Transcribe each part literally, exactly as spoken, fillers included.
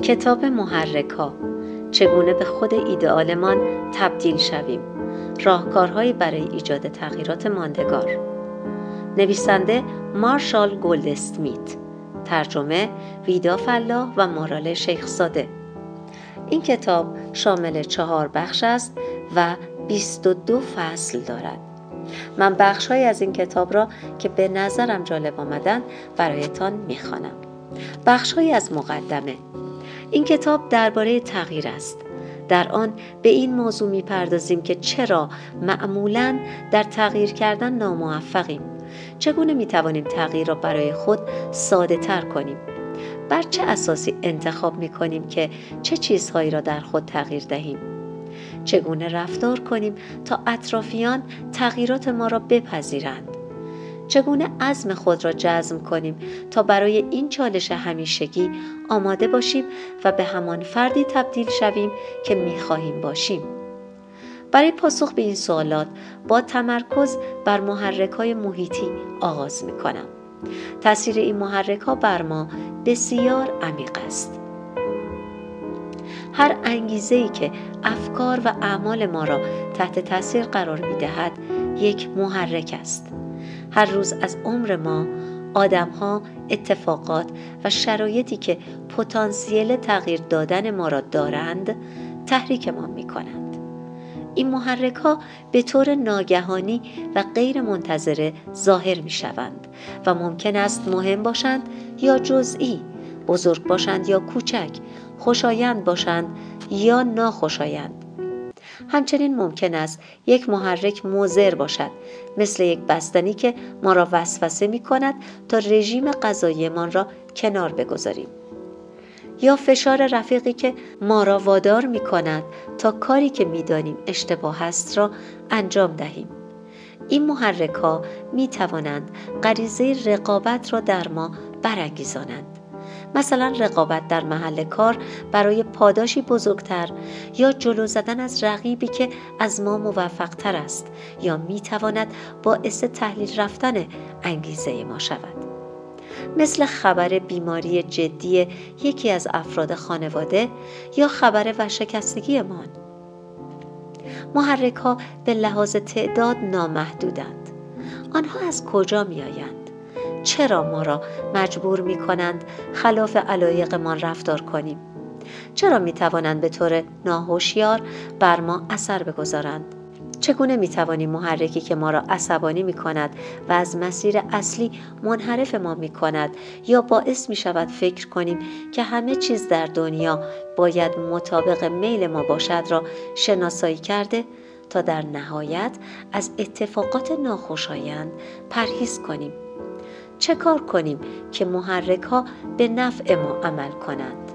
کتاب محرک‌ها، چگونه به خود ایدئالمان تبدیل شویم، راهکارهایی برای ایجاد تغییرات ماندگار. نویسنده مارشال گلدسمیت، ترجمه ویدا فلاح و مارال شیخزاده. این کتاب شامل چهار بخش است و بیست و دو فصل دارد. من بخش‌هایی از این کتاب را که به نظرم جالب آمدند برایتان می‌خوانم. بخش‌هایی از مقدمه. این کتاب درباره تغییر است. در آن به این موضوع می‌پردازیم که چرا معمولاً در تغییر کردن ناموفقیم. چگونه می‌توانیم تغییر را برای خود ساده‌تر کنیم؟ بر چه اساسی انتخاب می‌کنیم که چه چیزهایی را در خود تغییر دهیم؟ چگونه رفتار کنیم تا اطرافیان تغییرات ما را بپذیرند؟ چگونه عزم خود را جزم کنیم تا برای این چالش همیشگی آماده باشیم و به همان فردی تبدیل شویم که می‌خواهیم باشیم؟ برای پاسخ به این سوالات با تمرکز بر محرک‌های محیطی آغاز می‌کنم. تأثیر این محرک‌ها بر ما بسیار عمیق است. هر انگیزه‌ای که افکار و اعمال ما را تحت تأثیر قرار می‌دهد، یک محرک است. هر روز از عمر ما، آدم‌ها، اتفاقات و شرایطی که پتانسیل تغییر دادن ما را دارند، تحریک ما می‌کنند. این محرک‌ها به طور ناگهانی و غیر منتظره ظاهر می‌شوند و ممکن است مهم باشند یا جزئی، بزرگ باشند یا کوچک، خوشایند باشند یا ناخوشایند. همچنین ممکن است یک محرک مضر باشد، مثل یک بستنی که ما را وسوسه می‌کند تا رژیم غذایی‌مان را کنار بگذاریم، یا فشار رفیقی که ما را وادار می‌کند تا کاری که می‌دانیم اشتباه است را انجام دهیم. این محرک‌ها می‌توانند غریزه رقابت را در ما برانگیزانند. مثلا رقابت در محل کار برای پاداشی بزرگتر، یا جلو زدن از رقیبی که از ما موفق‌تر است، یا می‌تواند باعث تحلیل رفتن انگیزه ما شود. مثل خبر بیماری جدی یکی از افراد خانواده یا خبر ورشکستگی‌مان. محرک‌ها به لحاظ تعداد نامحدودند. آنها از کجا می‌آیند؟ چرا ما را مجبور می‌کنند خلاف علایقمان رفتار کنیم؟ چرا می‌توانند به طور ناهوشیار بر ما اثر بگذارند؟ چگونه می‌توانیم محرکی که ما را عصبانی می‌کند و از مسیر اصلی منحرف ما می‌کند یا باعث می‌شود فکر کنیم که همه چیز در دنیا باید مطابق میل ما باشد را شناسایی کرده تا در نهایت از اتفاقات ناخوشایند پرهیز کنیم؟ چه کار کنیم که محرک‌ها به نفع ما عمل کنند؟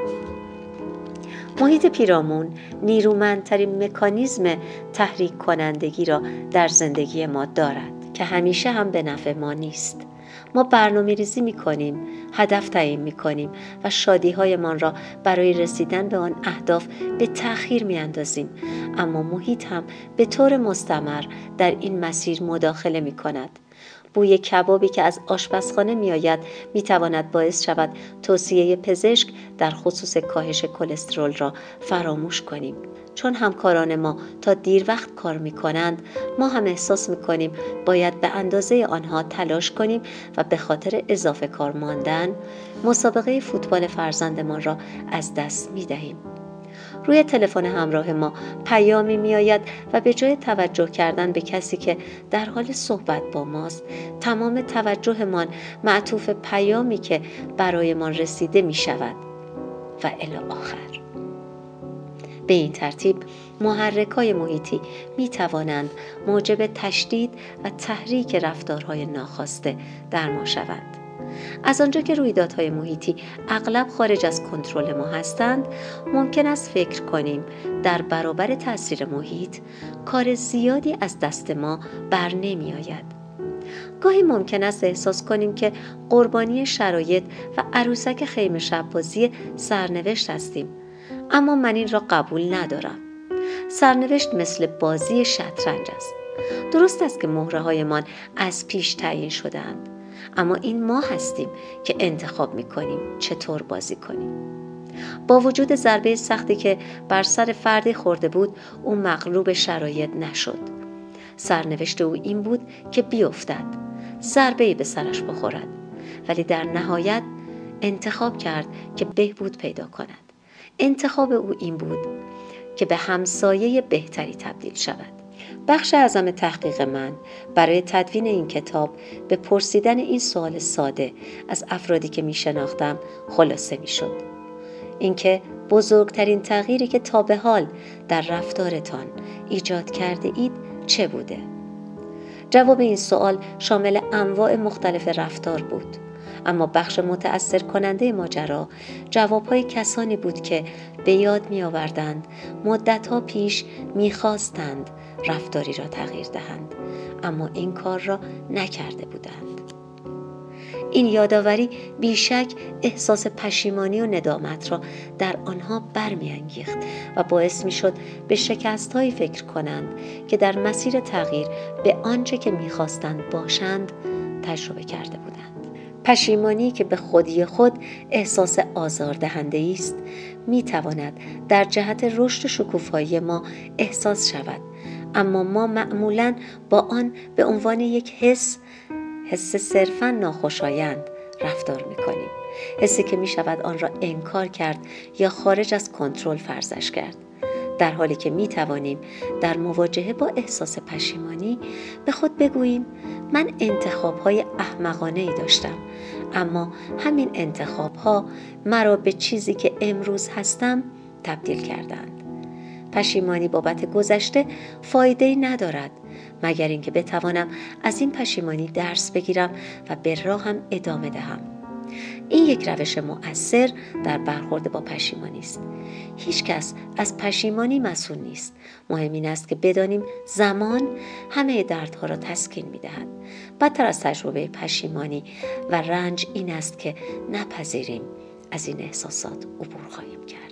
محیط پیرامون نیرومندترین مکانیزم تحریک کنندگی را در زندگی ما دارد که همیشه هم به نفع ما نیست. ما برنامه ریزی می کنیم، هدف تعیین می کنیم و شادی‌هایمان را برای رسیدن به آن اهداف به تأخیر می اندازیم. اما محیط هم به طور مستمر در این مسیر مداخله می کند. بوی کبابی که از آشپزخانه می آید می تواند باعث شود توصیه پزشک در خصوص کاهش کلسترول را فراموش کنیم. چون همکاران ما تا دیر وقت کار می کنند، ما هم احساس می کنیم باید به اندازه آنها تلاش کنیم و به خاطر اضافه کار ماندن مسابقه فوتبال فرزندمان را از دست می دهیم. روی تلفن همراه ما پیامی می آید و به جای توجه کردن به کسی که در حال صحبت با ماست، تمام توجهمان معطوف پیامی که برایمان رسیده می شود و الی آخر. به این ترتیب محرک‌های محیطی می توانند موجب تشدید و تحریک رفتارهای ناخواسته در ما شوند. از آنجا که رویدادهای محیطی اغلب خارج از کنترل ما هستند، ممکن است فکر کنیم در برابر تأثیر محیط کار زیادی از دست ما بر نمی آید. گاهی ممکن است احساس کنیم که قربانی شرایط و عروسک خیمه شب‌بازی سرنوشت هستیم، اما من این را قبول ندارم. سرنوشت مثل بازی شطرنج است. درست است که مهره‌هایمان از پیش تعیین شده‌اند، اما این ما هستیم که انتخاب می‌کنیم چطور بازی کنیم. با وجود ضربه سختی که بر سر فردی خورده بود، او مغلوب شرایط نشد. سرنوشت او این بود که بیفتد، ضربه‌ای به سرش بخورد، ولی در نهایت انتخاب کرد که بهبود پیدا کند. انتخاب او این بود که به همسایه بهتری تبدیل شود. بخش اعظم تحقیق من برای تدوین این کتاب به پرسیدن این سوال ساده از افرادی که می شناختم خلاصه می شد. اینکه بزرگترین تغییری که تا به حال در رفتارتان ایجاد کرده اید چه بوده؟ جواب این سوال شامل انواع مختلف رفتار بود، اما بخش متأثر کننده ماجرا جوابهای کسانی بود که به یاد می آوردند مدتها پیش می خواستند رفتاری را تغییر دهند، اما این کار را نکرده بودند. این یادآوری بیشک احساس پشیمانی و ندامت را در آنها برمی‌انگیخت و باعث می‌شد به شکست‌هایی فکر کنند که در مسیر تغییر به آنچه که می‌خواستند باشند تجربه کرده بودند. پشیمانی که به خودی خود احساس آزاردهنده است، می‌تواند در جهت رشد و شکوفایی ما احساس شود، اما ما معمولاً با آن به عنوان یک حس حس صرفاً ناخوشایند رفتار می‌کنیم. حسی که می‌شود آن را انکار کرد یا خارج از کنترل فرضش کرد، در حالی که می‌توانیم در مواجهه با احساس پشیمانی به خود بگوییم من انتخاب‌های احمقانه‌ای داشتم، اما همین انتخاب‌ها مرا به چیزی که امروز هستم تبدیل کردند. پشیمانی بابت گذشته فایده‌ای ندارد مگر اینکه بتوانم از این پشیمانی درس بگیرم و به راهم ادامه دهم. این یک روش مؤثر در برخورد با پشیمانی است. هیچ کس از پشیمانی مسئول نیست. مهم این است که بدانیم زمان همه دردها را تسکین می‌دهد. بدتر از تجربه پشیمانی و رنج این است که نپذیریم از این احساسات عبور خواهیم کرد.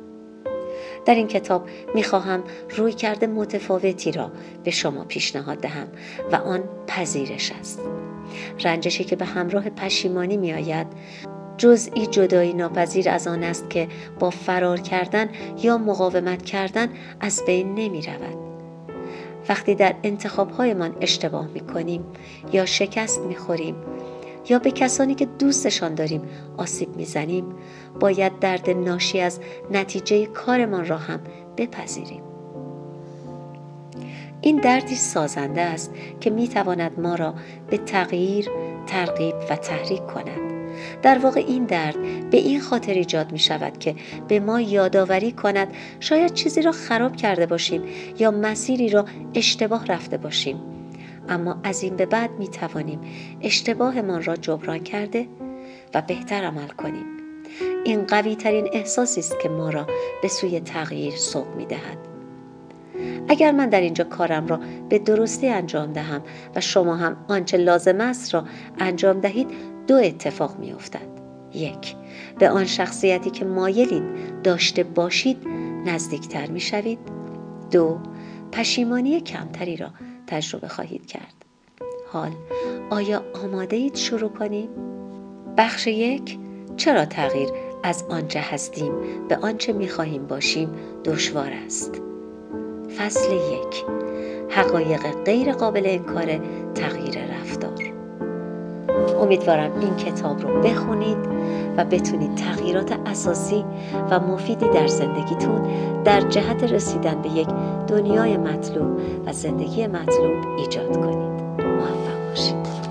در این کتاب می‌خواهم رویکرد متفاوتی را به شما پیشنهاد دهم و آن پذیرش است. رنجشی که به همراه پشیمانی می‌آید جزئی جدایی ناپذیر از آن است که با فرار کردن یا مقاومت کردن از بین نمی‌رود. وقتی در انتخاب‌هایمان اشتباه می‌کنیم یا شکست می‌خوریم یا به کسانی که دوستشان داریم آسیب میزنیم، باید درد ناشی از نتیجه کارمان را هم بپذیریم. این دردی سازنده است که میتواند ما را به تغییر، ترغیب و تحریک کند. در واقع این درد به این خاطر ایجاد می شود که به ما یادآوری کند شاید چیزی را خراب کرده باشیم یا مسیری را اشتباه رفته باشیم، اما از این به بعد می توانیم اشتباهمان را جبران کرده و بهتر عمل کنیم. این قوی ترین احساسی است که ما را به سوی تغییر سوق می دهد. اگر من در اینجا کارم را به درستی انجام دهم و شما هم آنچه لازم است را انجام دهید، دو اتفاق می افتد. یک، به آن شخصیتی که مایلید داشته باشید نزدیکتر می شوید. دو، پشیمانی کمتری را تجربه خواهید کرد. حال آیا آماده اید شروع کنیم؟ بخش یک، چرا تغییر از آنچه هستیم به آنچه می خواهیم باشیم دشوار است. فصل یک، حقایق غیر قابل انکار تغییر رفتار. امیدوارم این کتاب رو بخونید و بتونید تغییرات اساسی و مفیدی در زندگیتون در جهت رسیدن به یک دنیای مطلوب و زندگی مطلوب ایجاد کنید. موفق باشید.